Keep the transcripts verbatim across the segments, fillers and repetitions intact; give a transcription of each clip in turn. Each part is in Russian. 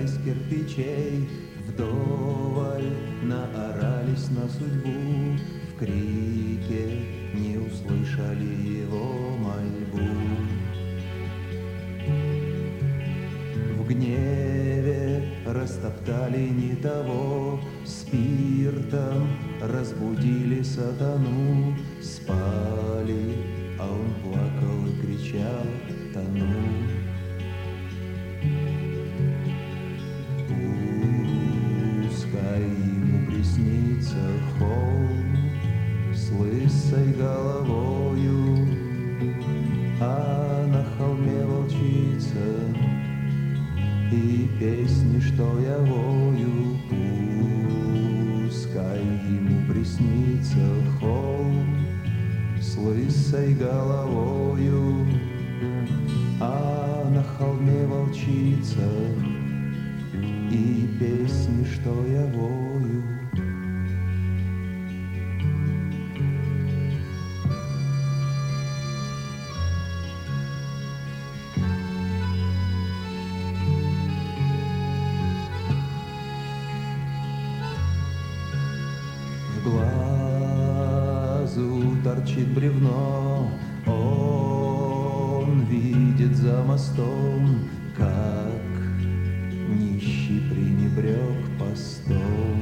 из кирпичей, вдоволь наорались на судьбу, в крике не услышали его мольбу. В гневе растоптали не того, спиртом разбудили сатану, спали, а он плакал и кричал: тону. Пускай ему приснится холм с лысой головою, а на холме волчица и песни, что я вою. Пускай ему приснится холм с лысой головою, а на холме волчица и песни, что я вою. В глазу торчит бревно, он видит за мостом, как нищий пренебрег постом,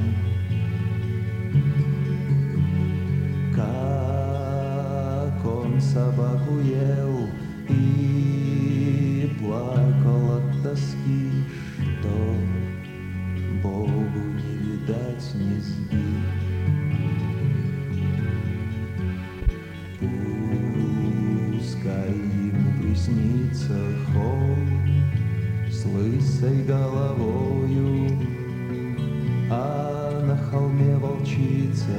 как он собаку ел и плакал от тоски, что Богу не видать низги. Пускай ему приснится холм с лысой головою, а на холме волчица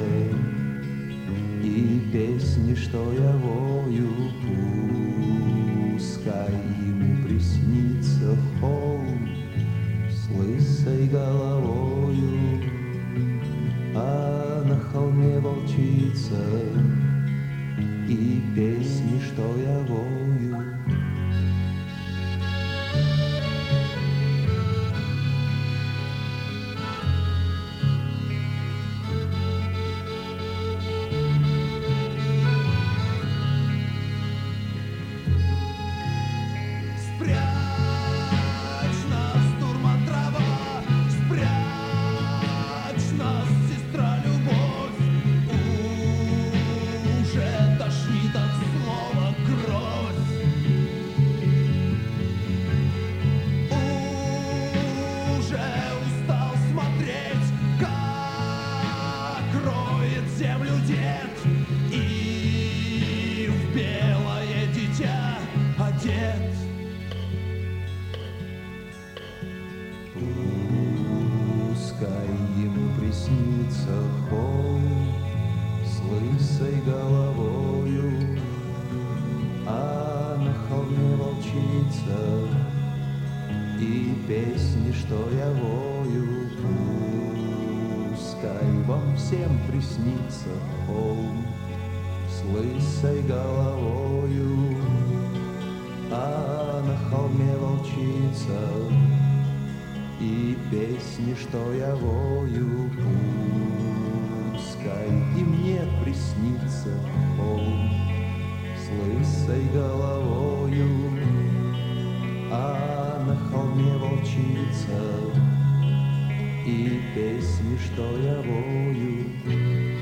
и песни, что я вою. Пускай ему приснится холм с лысой головою, а на холме волчица и песни, что я вою. Пускай ему приснится холм с лысой головою, а на холме волчица и песни, что я вою. Пускай вам всем приснится холм с лысой головою, а на холме волчица и песни, что я вою. Пускай и мне приснится холм с лысой головою, а на холме волчица и песни, что я вою.